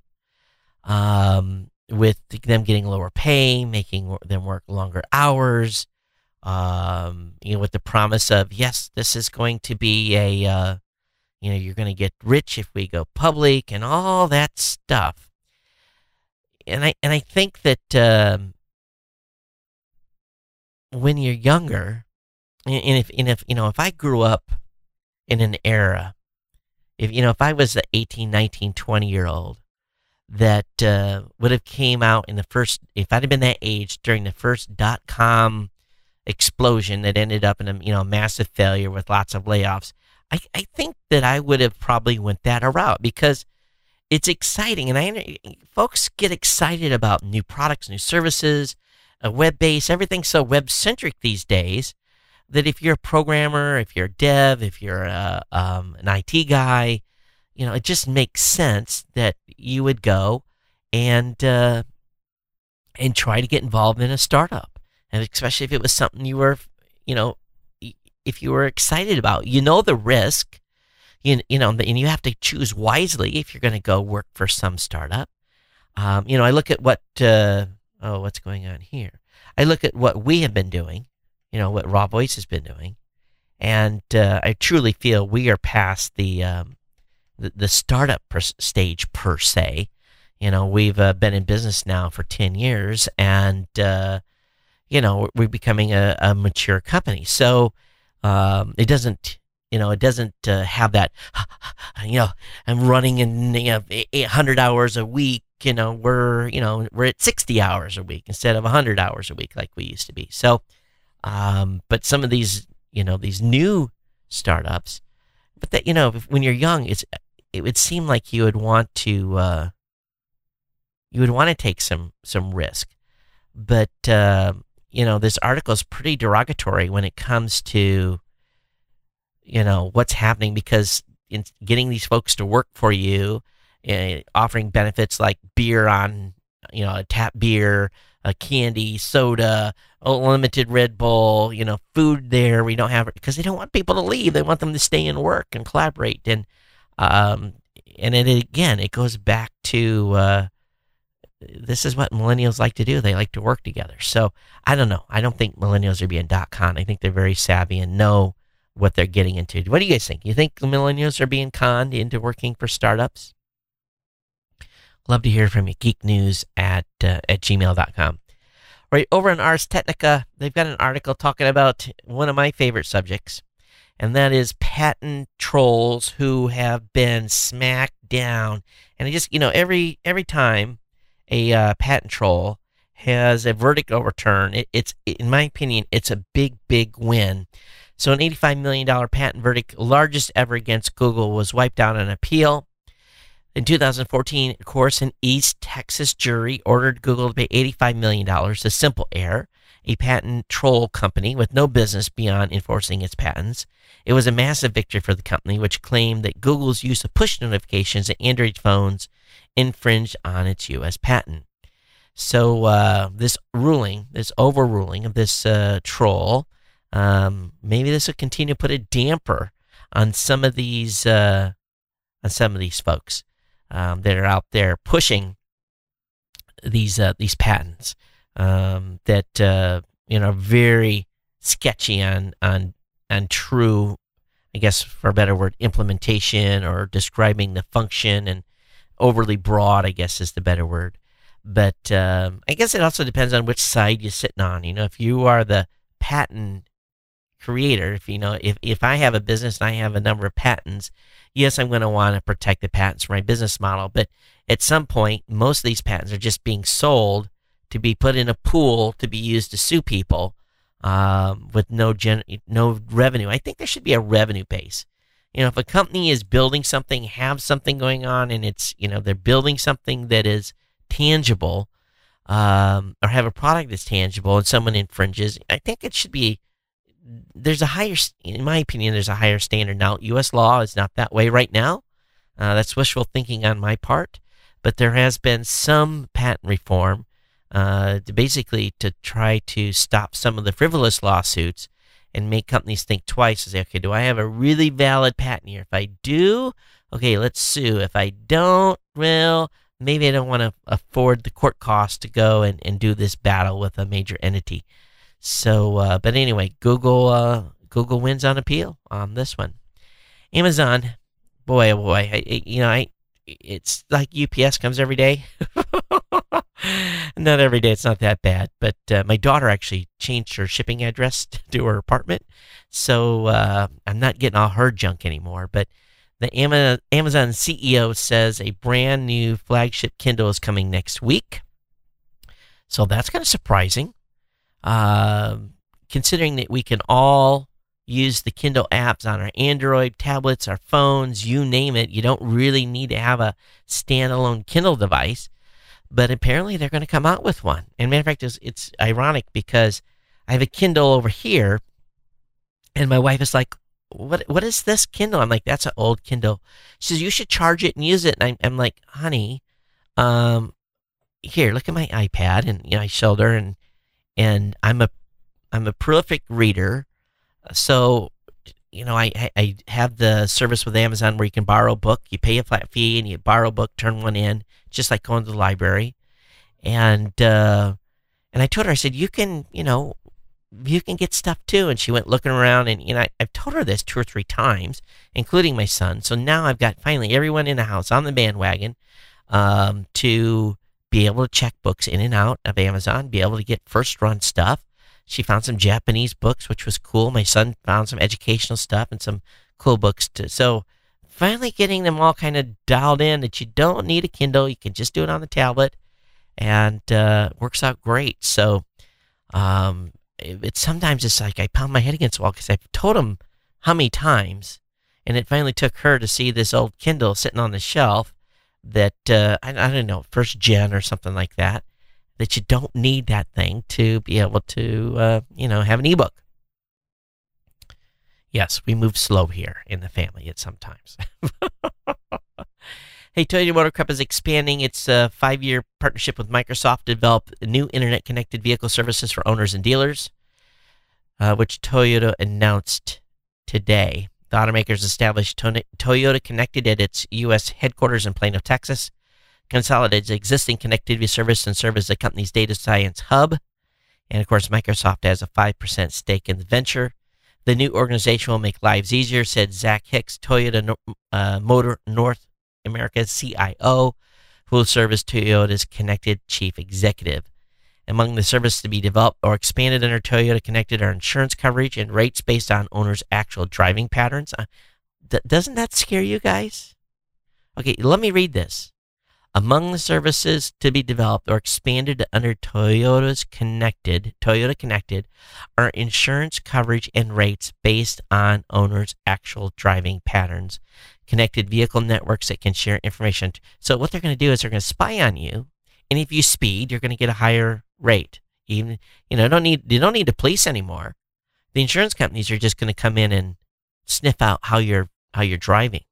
Um... with them getting lower pay, making them work longer hours, um, you know, with the promise of, yes, this is going to be a, uh, you know, you're going to get rich if we go public and all that stuff. And I and I think that um, when you're younger, and if and if you know, if I grew up in an era, if you know, if I was an eighteen, nineteen, twenty year old that uh, would have came out in the first, if I'd have been that age during the first dot-com explosion that ended up in a you know massive failure with lots of layoffs, I, I think that I would have probably went that route, because it's exciting, and I folks get excited about new products, new services, uh, web-based, everything's so web-centric these days that if you're a programmer, if you're a dev, if you're a, um, an I T guy, you know, it just makes sense that you would go and uh, and try to get involved in a startup, and especially if it was something you were, you know, if you were excited about. You know the risk, you you know, and you have to choose wisely if you're going to go work for some startup. Um, you know, I look at what uh, oh, what's going on here? I look at what we have been doing. You know, what Raw Voice has been doing, and uh, I truly feel we are past the um, the, the startup per stage per se. You know, we've uh, been in business now for ten years, and uh, you know, we're becoming a, a mature company. So um, it doesn't, you know, it doesn't uh, have that. You know, I'm running in you know eight hundred hours a week. You know, we're you know we're at sixty hours a week instead of one hundred hours a week like we used to be. So. Um, but some of these, you know, these new startups, but that, you know, when you're young, it's, it would seem like you would want to, uh, you would want to take some, some risk. But, uh, you know, this article is pretty derogatory when it comes to, you know, what's happening, because in getting these folks to work for you, uh, offering benefits like beer on, you know, a tap beer, a candy, soda, unlimited Red Bull, you know, food there. We don't have it because they don't want people to leave. They want them to stay and work and collaborate. And, um, and it, again, it goes back to, uh, this is what millennials like to do. They like to work together. So I don't know. I don't think millennials are being dot-con. I think they're very savvy and know what they're getting into. What do you guys think? You think the millennials are being conned into working for startups? Love to hear from you. Geek News at, uh, at gmail dot com. Right over on Ars Technica, they've got an article talking about one of my favorite subjects, and that is patent trolls who have been smacked down. And I just, you know, every every time a uh, patent troll has a verdict overturned, it, it's, in my opinion, it's a big, big win. So an eighty-five million dollars patent verdict, largest ever against Google, was wiped out on appeal. In two thousand fourteen, of course, an East Texas jury ordered Google to pay eighty-five million dollars to Simple Air, a patent troll company with no business beyond enforcing its patents. It was a massive victory for the company, which claimed that Google's use of push notifications at Android phones infringed on its U S patent. So uh, this ruling, this overruling of this uh, troll, um, maybe this will continue to put a damper on some of these uh, on some of these folks um, that are out there pushing these uh, these patents um, that uh, you know are very sketchy on on on true, I guess for a better word, implementation or describing the function, and overly broad, I guess is the better word. But um, I guess it also depends on which side you're sitting on. You know, if you are the patent creator, if you know, if, if I have a business and I have a number of patents, yes, I'm going to want to protect the patents for my business model. But at some point, most of these patents are just being sold to be put in a pool to be used to sue people um, with no gen- no revenue. I think there should be a revenue base. You know, if a company is building something, have something going on, and it's, you know, they're building something that is tangible, um, or have a product that's tangible, and someone infringes, I think it should be, there's a higher, in my opinion, there's a higher standard. Now, U S law is not that way right now. Uh, that's wishful thinking on my part, but there has been some patent reform uh, to basically to try to stop some of the frivolous lawsuits and make companies think twice and say, okay, do I have a really valid patent here? If I do, okay, let's sue. If I don't, well, maybe I don't want to afford the court costs to go and, and do this battle with a major entity. So, uh, but anyway, Google uh, Google wins on appeal on this one. Amazon, boy, oh boy, I, I, you know, I it's like U P S comes every day. Not every day, it's not that bad. But uh, my daughter actually changed her shipping address to her apartment, so uh, I'm not getting all her junk anymore. But the Amazon C E O says a brand new flagship Kindle is coming next week. So that's kind of surprising, uh, considering that we can all use the Kindle apps on our Android tablets, our phones, you name it. You don't really need to have a standalone Kindle device. But apparently they're going to come out with one. And matter of fact, it's, it's ironic because I have a Kindle over here, and my wife is like, What what is this Kindle? I'm like, that's an old Kindle. She says, you should charge it and use it. And I'm, I'm like, honey, um, here, look at my iPad. And you know, I showed her, and and I'm a I'm a prolific reader, so you know, I I have the service with Amazon where you can borrow a book. You pay a flat fee and you borrow a book, turn one in, just like going to the library. And uh, and I told her, I said, you can, you know. you can get stuff too. And she went looking around, and you know, I, I've told her this two or three times, including my son. So now I've got finally everyone in the house on the bandwagon um, to be able to check books in and out of Amazon, be able to get first run stuff. She found some Japanese books, which was cool. My son found some educational stuff and some cool books too. So finally getting them all kind of dialed in that you don't need a Kindle. You can just do it on the tablet, and uh, works out great. So, um, It's sometimes it's like I pound my head against the wall because I've told him how many times, and it finally took her to see this old Kindle sitting on the shelf that, uh, I, I don't know, first gen or something like that, that you don't need that thing to be able to, uh, you know, have an ebook. Yes, we move slow here in the family at sometimes. Hey, Toyota Motor Corp is expanding its uh, five-year partnership with Microsoft to develop new internet-connected vehicle services for owners and dealers, uh, which Toyota announced today. The automakers established to- Toyota Connected at its U S headquarters in Plano, Texas, consolidates existing connectivity service and serve as the company's data science hub. And, of course, Microsoft has a five percent stake in the venture. The new organization will make lives easier, said Zach Hicks, Toyota uh, Motor North America's C I O, who will serve as Toyota's connected chief executive. Among the services to be developed or expanded under Toyota Connected are insurance coverage and rates based on owners' actual driving patterns. Uh, th- doesn't that scare you guys? Okay, let me read this. Among the services to be developed or expanded under Toyota's Connected, Toyota Connected, are insurance coverage and rates based on owners' actual driving patterns, connected vehicle networks that can share information. So what they're going to do is they're going to spy on you, and if you speed, you're going to get a higher rate. Even you know, don't need you don't need the police anymore. The insurance companies are just going to come in and sniff out how you're how you're driving.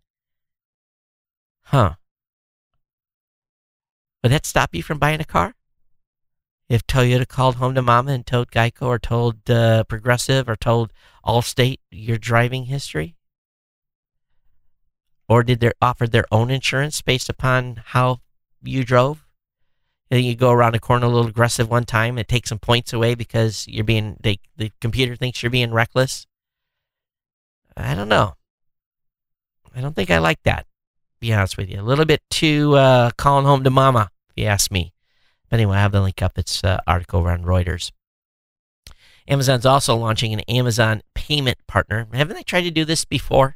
Huh. Would that stop you from buying a car? If Toyota called home to mama and told Geico or told uh, Progressive or told Allstate your driving history? Or did they offer their own insurance based upon how you drove? And you go around a corner a little aggressive one time and take some points away because you're being they, the computer thinks you're being reckless? I don't know. I don't think I like that. Be honest with you, a little bit too uh, calling home to mama, if you ask me. But anyway, I have the link up. It's an uh, article around Reuters. Amazon's also launching an Amazon payment partner. Haven't they tried to do this before?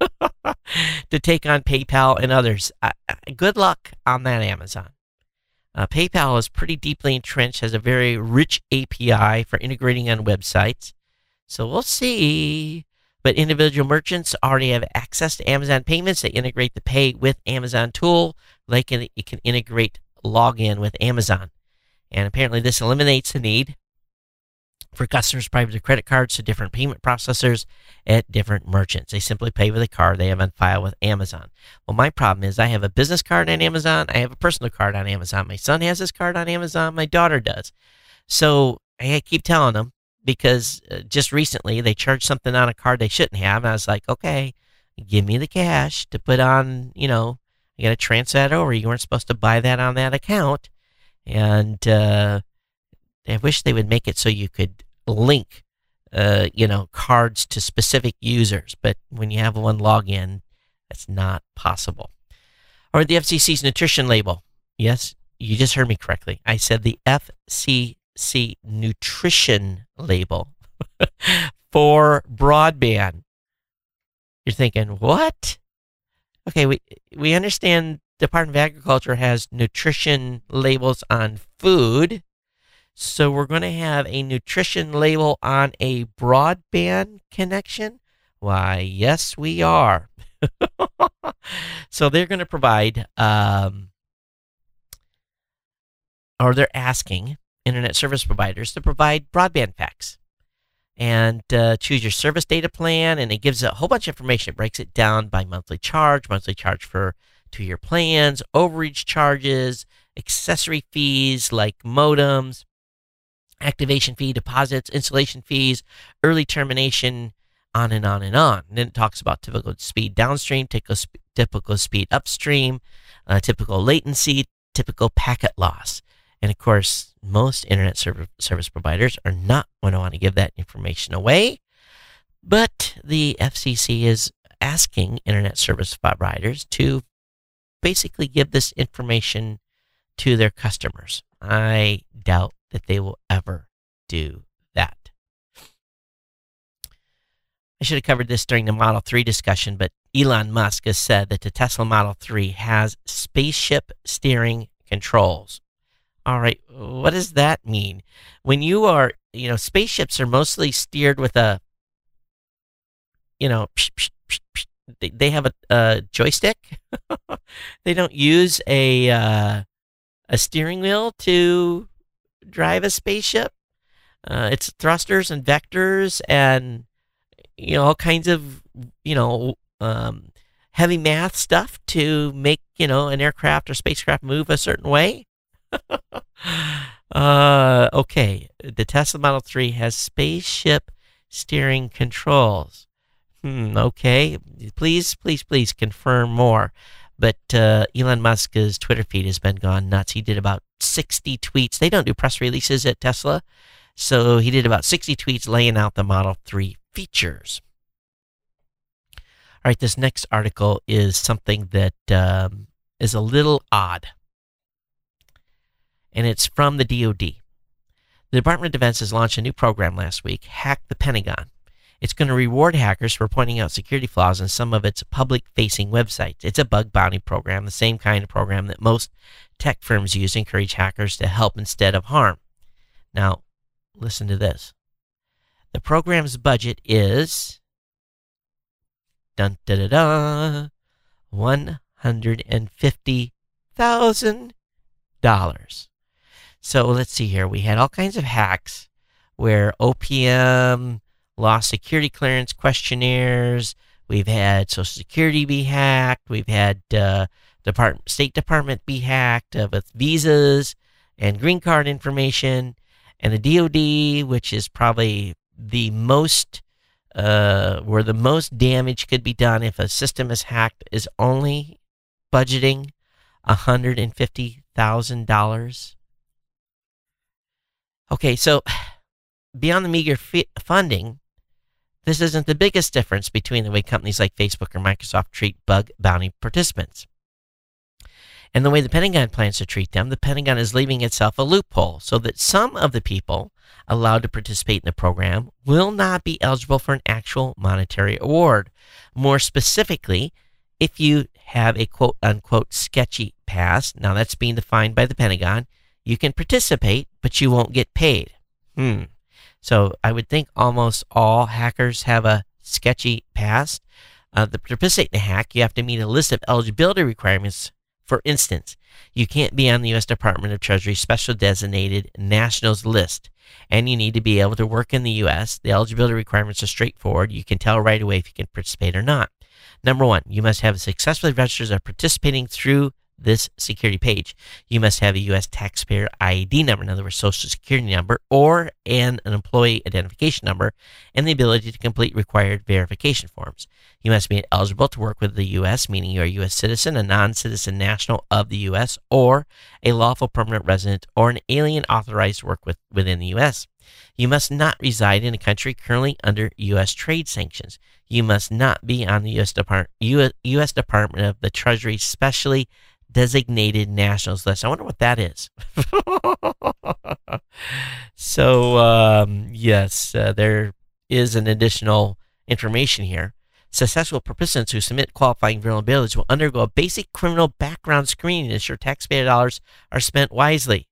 To take on PayPal and others. Uh, good luck on that, Amazon. Uh, PayPal is pretty deeply entrenched, has a very rich A P I for integrating on websites. So we'll see. But individual merchants already have access to Amazon payments. They integrate the Pay with Amazon tool. They can, it can integrate login with Amazon. And apparently this eliminates the need for customers to provide their credit cards to different payment processors at different merchants. They simply pay with a card they have on file with Amazon. Well, my problem is I have a business card on Amazon. I have a personal card on Amazon. My son has his card on Amazon. My daughter does. So I keep telling them, because uh, just recently they charged something on a card they shouldn't have. And I was like, okay, give me the cash to put on, you know, you got to transfer that over. You weren't supposed to buy that on that account. And uh, I wish they would make it so you could link, uh, you know, cards to specific users. But when you have one login, that's not possible. Or the F C C's nutrition label. Yes, you just heard me correctly. I said the F C C nutrition label for broadband. You're thinking, what? Okay, we we understand the Department of Agriculture has nutrition labels on food, so we're going to have a nutrition label on a broadband connection? Why, yes, we are. So they're going to provide, um, or they're asking internet service providers to provide broadband facts. And uh, choose your service data plan, and it gives a whole bunch of information. It breaks it down by monthly charge, monthly charge for two-year plans, overage charges, accessory fees like modems, activation fee, deposits, installation fees, early termination, on and on and on. And then it talks about typical speed downstream, typical, sp- typical speed upstream, uh, typical latency, typical packet loss. And of course, most internet serv- service providers are not going to want to give that information away. But the F C C is asking internet service providers to basically give this information to their customers. I doubt that they will ever do that. I should have covered this during the Model three discussion, but Elon Musk has said that the Tesla Model three has spaceship steering controls. All right, what does that mean? When you are, you know, spaceships are mostly steered with a, you know, psh, psh, psh, psh, they, they have a, a joystick. They don't use a uh, a steering wheel to drive a spaceship. Uh, it's thrusters and vectors and, you know, all kinds of, you know, um, heavy math stuff to make, you know, an aircraft or spacecraft move a certain way. uh, okay, the Tesla Model three has spaceship steering controls. Hmm, okay, please, please, please confirm more. But uh, Elon Musk's Twitter feed has been gone nuts. He did about sixty tweets. They don't do press releases at Tesla, so he did about sixty tweets laying out the Model three features. All right, this next article is something that um, is a little odd. And it's from the D O D. The Department of Defense has launched a new program last week, Hack the Pentagon. It's going to reward hackers for pointing out security flaws in some of its public-facing websites. It's a bug bounty program, the same kind of program that most tech firms use to encourage hackers to help instead of harm. Now, listen to this. The program's budget is dun, da, da, da, one hundred fifty thousand dollars. So let's see here. We had all kinds of hacks where O P M lost security clearance questionnaires. We've had Social Security be hacked. We've had uh, Department, State Department be hacked uh, with visas and green card information. And the D O D, which is probably the most, uh, where the most damage could be done if a system is hacked, is only budgeting one hundred fifty thousand dollars. Okay, so beyond the meager f- funding, this isn't the biggest difference between the way companies like Facebook or Microsoft treat bug bounty participants and the way the Pentagon plans to treat them. The Pentagon is leaving itself a loophole so that some of the people allowed to participate in the program will not be eligible for an actual monetary award. More specifically, if you have a quote-unquote sketchy past, now that's being defined by the Pentagon, you can participate, but you won't get paid. Hmm. So I would think almost all hackers have a sketchy past. Uh, to participate in a hack, you have to meet a list of eligibility requirements. For instance, you can't be on the U S Department of Treasury Special Designated Nationals list, and you need to be able to work in the U S. The eligibility requirements are straightforward. You can tell right away if you can participate or not. Number one, you must have successfully registered as participating through this security page. You must have a U S taxpayer I D number, in other words, Social Security number, or an, an employee identification number, and the ability to complete required verification forms. You must be eligible to work with the U S, meaning you're a U S citizen, a non-citizen national of the U S, or a lawful permanent resident, or an alien authorized to work with, within the U S. You must not reside in a country currently under U S trade sanctions. You must not be on the U S Department, U S Department of the Treasury Specially Designated Nationals list. I wonder what that is. so, um, yes, uh, there is an additional information here. Successful participants who submit qualifying vulnerabilities will undergo a basic criminal background screening to ensure taxpayer dollars are spent wisely.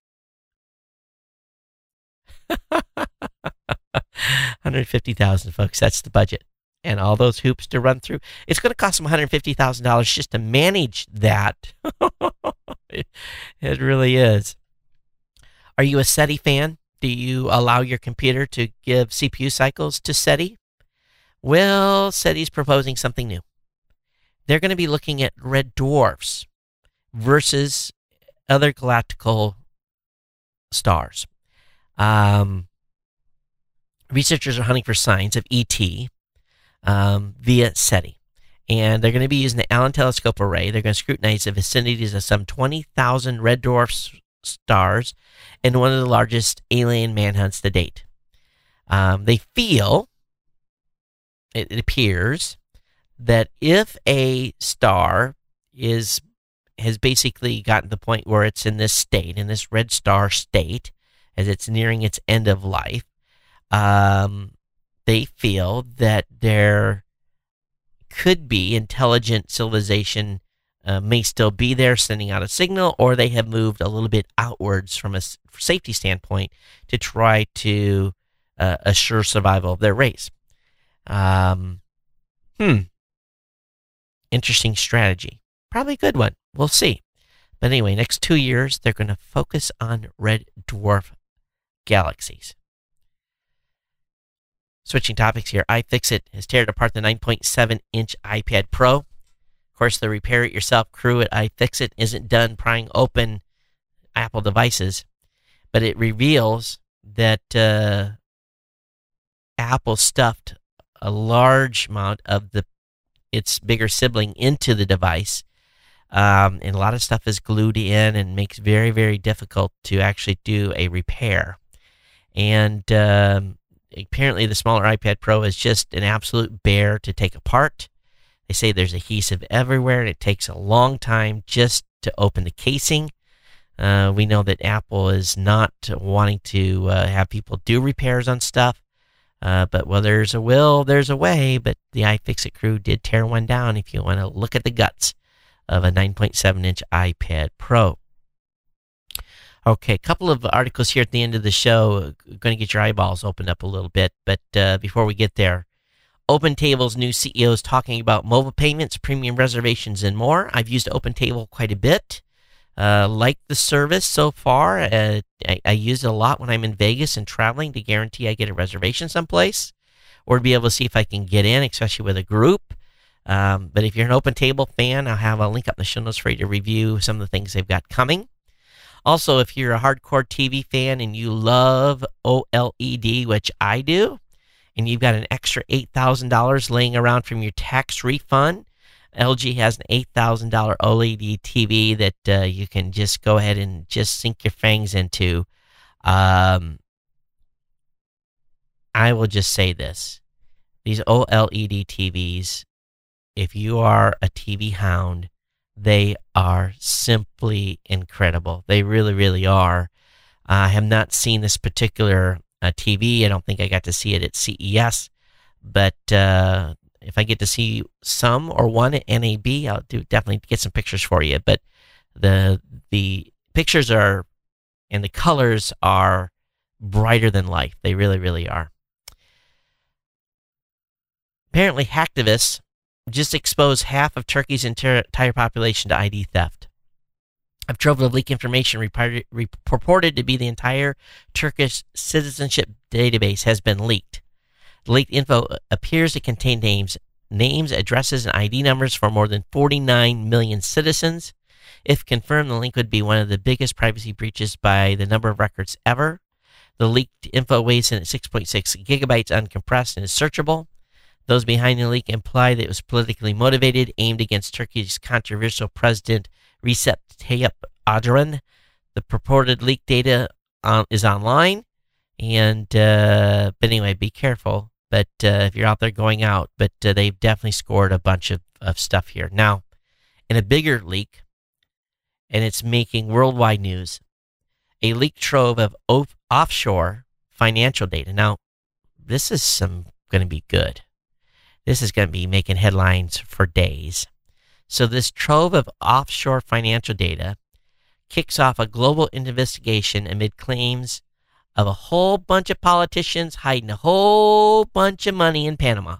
one hundred fifty thousand dollars, folks. That's the budget. And all those hoops to run through. It's going to cost them one hundred fifty thousand dollars just to manage that. it, it really is. Are you a SETI fan? Do you allow your computer to give C P U cycles to SETI? Well, SETI's proposing something new. They're going to be looking at red dwarfs versus other galactical stars. Um, researchers are hunting for signs of E T Um, via SETI. And they're going to be using the Allen Telescope Array. They're going to scrutinize the vicinities of some twenty thousand red dwarf s- stars in one of the largest alien manhunts to date. Um, they feel, it, it appears, that if a star is has basically gotten to the point where it's in this state, in this red star state, as it's nearing its end of life, um, they feel that there could be intelligent civilization uh, may still be there sending out a signal, or they have moved a little bit outwards from a safety standpoint to try to uh, assure survival of their race. Um, hmm. Interesting strategy. Probably a good one. We'll see. But anyway, next two years, they're going to focus on red dwarf galaxies. Switching topics here, iFixit has teared apart the nine point seven inch iPad Pro. Of course, the repair-it-yourself crew at iFixit isn't done prying open Apple devices, but it reveals that uh, Apple stuffed a large amount of the its bigger sibling into the device, um, and a lot of stuff is glued in and makes it very, very difficult to actually do a repair. And um, apparently the smaller iPad Pro is just an absolute bear to take apart. They say there's adhesive everywhere, and it takes a long time just to open the casing. Uh, we know that Apple is not wanting to uh, have people do repairs on stuff. Uh, but well, there's a will, there's a way. But the iFixit crew did tear one down if you want to look at the guts of a nine point seven inch iPad Pro. Okay, a couple of articles here at the end of the show. Going to get your eyeballs opened up a little bit. But uh, before we get there, OpenTable's new C E O is talking about mobile payments, premium reservations, and more. I've used OpenTable quite a bit. Uh, like the service so far. Uh, I, I use it a lot when I'm in Vegas and traveling to guarantee I get a reservation someplace or to be able to see if I can get in, especially with a group. Um, but if you're an OpenTable fan, I'll have a link up in the show notes for you to review some of the things they've got coming. Also, if you're a hardcore T V fan and you love OLED, which I do, and you've got an extra eight thousand dollars laying around from your tax refund, L G has an eight thousand dollars OLED T V that uh, you can just go ahead and just sink your fangs into. Um, I will just say this. These OLED T Vs, if you are a T V hound, they are simply incredible. They really, really are. I have not seen this particular uh, T V. I don't think I got to see it at C E S, but uh, if I get to see some or one at N A B, I'll do definitely get some pictures for you. But the the pictures are and the colors are brighter than life. They really, really are. Apparently, hacktivists just exposed half of Turkey's entire population to I D theft. A trove of leaked information reported, purported to be the entire Turkish citizenship database has been leaked. The leaked info appears to contain names, names, addresses, and I D numbers for more than forty-nine million citizens. If confirmed, the link would be one of the biggest privacy breaches by the number of records ever. The leaked info weighs in at six point six gigabytes uncompressed and is searchable. Those behind the leak imply that it was politically motivated, aimed against Turkey's controversial president Recep Tayyip Erdogan. The purported leaked data um, is online, and uh, but anyway, be careful. But uh, if you're out there going out, but uh, they've definitely scored a bunch of, of stuff here. Now, in a bigger leak, and it's making worldwide news, a leaked trove of off- offshore financial data. Now, this is some going to be good. This is going to be making headlines for days. So this trove of offshore financial data kicks off a global investigation amid claims of a whole bunch of politicians hiding a whole bunch of money in Panama.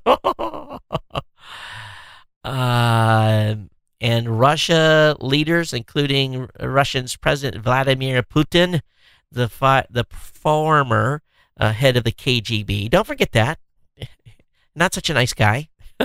uh, and Russia leaders, including Russia's President Vladimir Putin, the fi- the former uh, head of the K G B. Don't forget that. Not such a nice guy.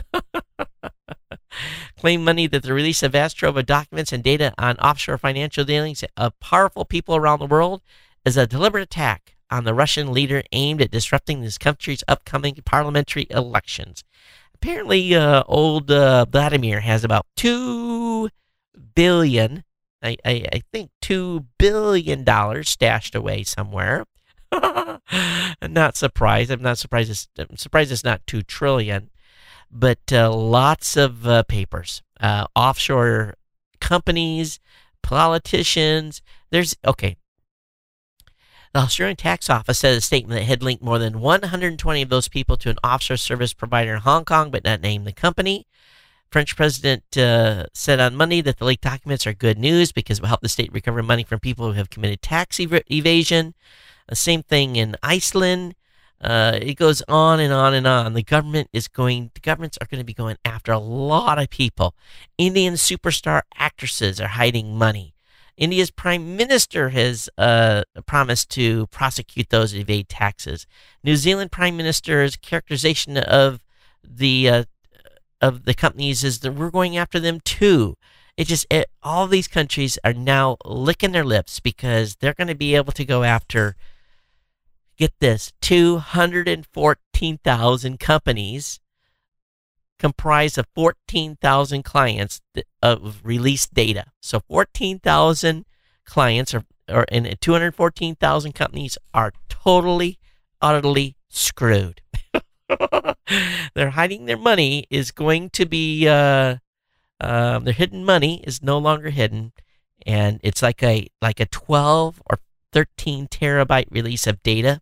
Claim money that the release of vast trove of documents and data on offshore financial dealings of powerful people around the world is a deliberate attack on the Russian leader aimed at disrupting this country's upcoming parliamentary elections. Apparently, uh, old uh, Vladimir has about two billion, I, I, I think two billion dollars stashed away somewhere. I'm not surprised. I'm not surprised. It's, I'm surprised it's not two trillion, but uh, lots of uh, papers, uh, offshore companies, politicians. There's okay. The Australian Tax Office said a statement that had linked more than one hundred twenty of those people to an offshore service provider in Hong Kong, but not named the company. French president uh, said on Monday that the leaked documents are good news because it will help the state recover money from people who have committed tax ev- evasion. The same thing in Iceland. Uh, it goes on and on and on. The government is going. The governments are going to be going after a lot of people. Indian superstar actresses are hiding money. India's prime minister has uh, promised to prosecute those who evade taxes. New Zealand prime minister's characterization of the uh, of the companies is that we're going after them too. It just it, all these countries are now licking their lips because they're going to be able to go after. Get this, two hundred fourteen thousand companies comprised of fourteen thousand clients of released data. So fourteen thousand clients are, are and two hundred fourteen thousand companies are totally, utterly screwed. They're hiding their money is going to be, uh, uh, their hidden money is no longer hidden. and it's like a like a twelve or thirteen terabyte release of data.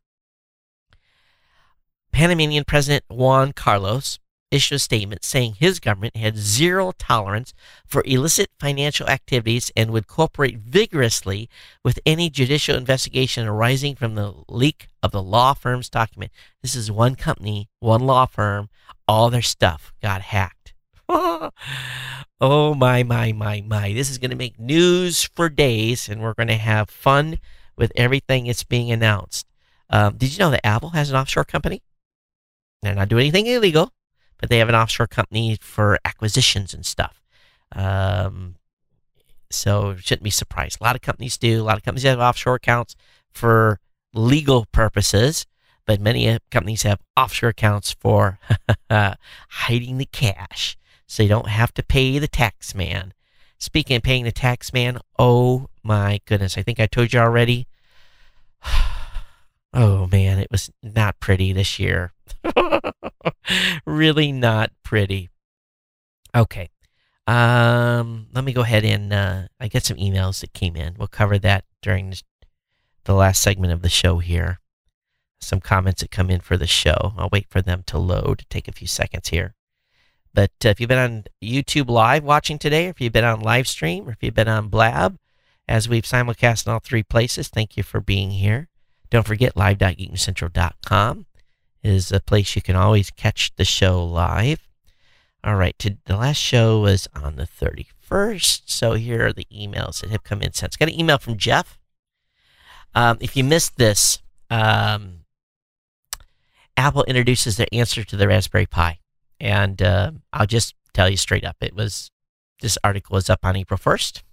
Panamanian President Juan Carlos issued a statement saying his government had zero tolerance for illicit financial activities and would cooperate vigorously with any judicial investigation arising from the leak of the law firm's document. This is one company, one law firm, all their stuff got hacked. Oh, my, my, my, my. This is going to make news for days, and we're going to have fun with everything that's being announced. Um, did you know that Apple has an offshore company? They're not doing anything illegal, but they have an offshore company for acquisitions and stuff. Um, so shouldn't be surprised. A lot of companies do. A lot of companies have offshore accounts for legal purposes, but many companies have offshore accounts for hiding the cash, so you don't have to pay the tax man. Speaking of paying the tax man, oh my goodness, I think I told you already. Oh man, it was not pretty this year. Really not pretty. Okay. Um, let me go ahead and uh, I get some emails that came in. We'll cover that during this, the last segment of the show here. Some comments that come in for the show. I'll wait for them to load. Take a few seconds here. But uh, if you've been on YouTube Live watching today, or if you've been on live stream, or if you've been on Blab, as we've simulcast in all three places, thank you for being here. Don't forget, live dot geek news central dot com is a place you can always catch the show live. All right, to, the last show was on the thirty-first, so here are the emails that have come in since. Got an email from Jeff. Um, if you missed this, um, Apple introduces their answer to the Raspberry Pi, and uh, I'll just tell you straight up, it was this article is up on April first,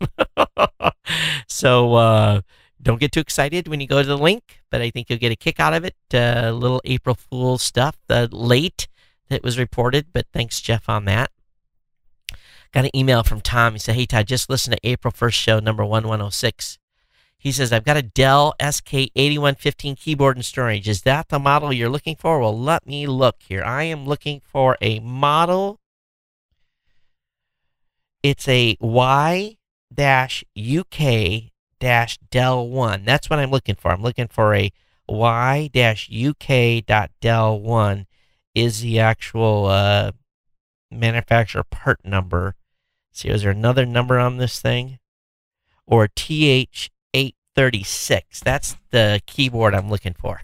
so uh, don't get too excited when you go to the link, but I think you'll get a kick out of it. A uh, little April Fool's stuff, uh, late that was reported, but thanks, Jeff, on that. Got an email from Tom. He said, hey, Todd, just listen to April first show, number one one oh six. He says, I've got a Dell S K eighty-one fifteen keyboard and storage. Is that the model you're looking for? Well, let me look here. I am looking for a model. It's a Y U K Dell one. That's what I'm looking for. I'm looking for a Y U K Dell one is the actual uh, manufacturer part number. See, is there another number on this thing? Or T H eight thirty-six. That's the keyboard I'm looking for.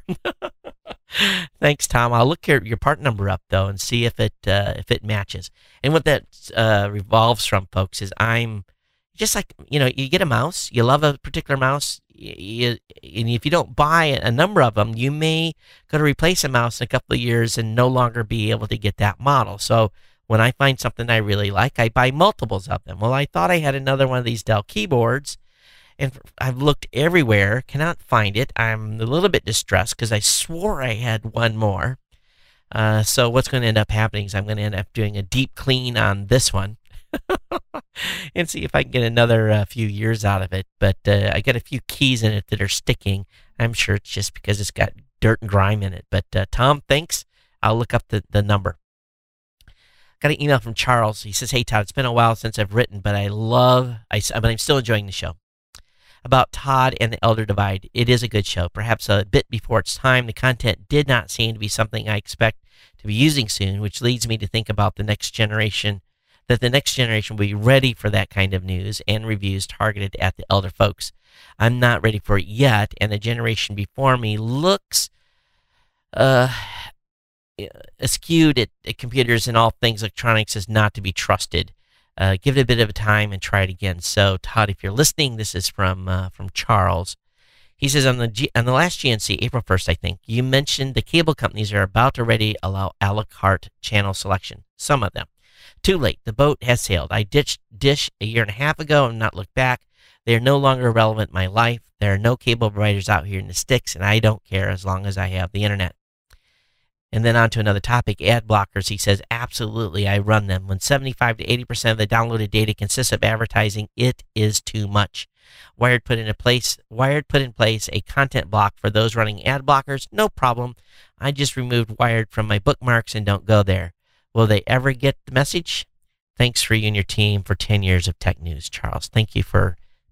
Thanks, Tom. I'll look your, your part number up, though, and see if it uh, if it matches. And what that uh, revolves from, folks, is I'm just like, you know, you get a mouse, you love a particular mouse, you, and if you don't buy a number of them, you may go to replace a mouse in a couple of years and no longer be able to get that model. So when I find something I really like, I buy multiples of them. Well, I thought I had another one of these Dell keyboards, and I've looked everywhere, cannot find it. I'm a little bit distressed because I swore I had one more. Uh, so what's going to end up happening is I'm going to end up doing a deep clean on this one and see if I can get another uh, few years out of it. But uh, I got a few keys in it that are sticking. I'm sure it's just because it's got dirt and grime in it. But uh, Tom, thanks. I'll look up the, the number. Got an email from Charles. He says, hey, Todd, it's been a while since I've written, but I love, I, but I'm still enjoying the show. About Todd and the Elder Divide. It is a good show, perhaps a bit before its time. The content did not seem to be something I expect to be using soon, which leads me to think about the next generation, that the next generation will be ready for that kind of news and reviews targeted at the elder folks. I'm not ready for it yet, and the generation before me looks uh, skewed at, at computers and all things electronics as not to be trusted. Uh, give it a bit of a time and try it again. So, Todd, if you're listening, this is from uh, from Charles. He says, on the G- on the last G N C, April first, I think, you mentioned the cable companies are about to ready allow a la carte channel selection. Some of them. Too late. The boat has sailed. I ditched Dish a year and a half ago and not looked back. They are no longer relevant in my life. There are no cable providers out here in the sticks, and I don't care as long as I have the internet. And then on to another topic, ad blockers. He says, absolutely, I run them. When seventy-five to eighty percent of the downloaded data consists of advertising, it is too much. Wired put into place, Wired put in place a content block for those running ad blockers. No problem. I just removed Wired from my bookmarks and don't go there. Will they ever get the message? Thanks for you and your team for ten years of tech news, Charles. Thank you for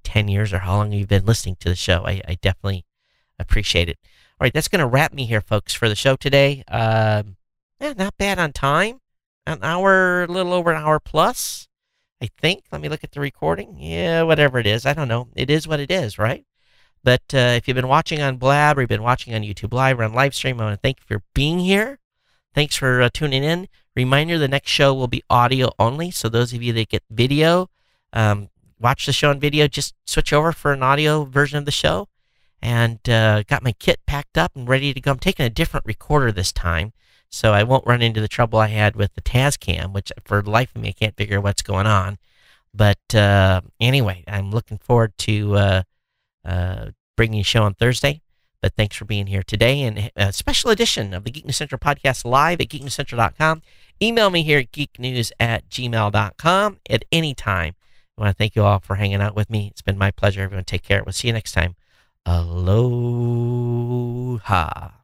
ten years or how long you've been listening to the show. I, I definitely appreciate it. All right, that's going to wrap me here, folks, for the show today. Uh, yeah, not bad on time. An hour, a little over an hour plus, I think. Let me look at the recording. Yeah, whatever it is. I don't know. It is what it is, right? But uh, if you've been watching on Blab or you've been watching on YouTube Live or on Livestream, I want to thank you for being here. Thanks for uh, tuning in. Reminder, the next show will be audio only. So those of you that get video, um, watch the show on video, just switch over for an audio version of the show. And uh, got my kit packed up and ready to go. I'm taking a different recorder this time, so I won't run into the trouble I had with the Tascam, which for the life of me, I can't figure out what's going on. But uh, anyway, I'm looking forward to uh, uh, bringing you a show on Thursday. But thanks for being here today. And a special edition of the Geek News Central podcast live at geek news central dot com. Email me here at geeknews at gmail dot com at any time. I want to thank you all for hanging out with me. It's been my pleasure. Everyone take care. We'll see you next time. Aloha.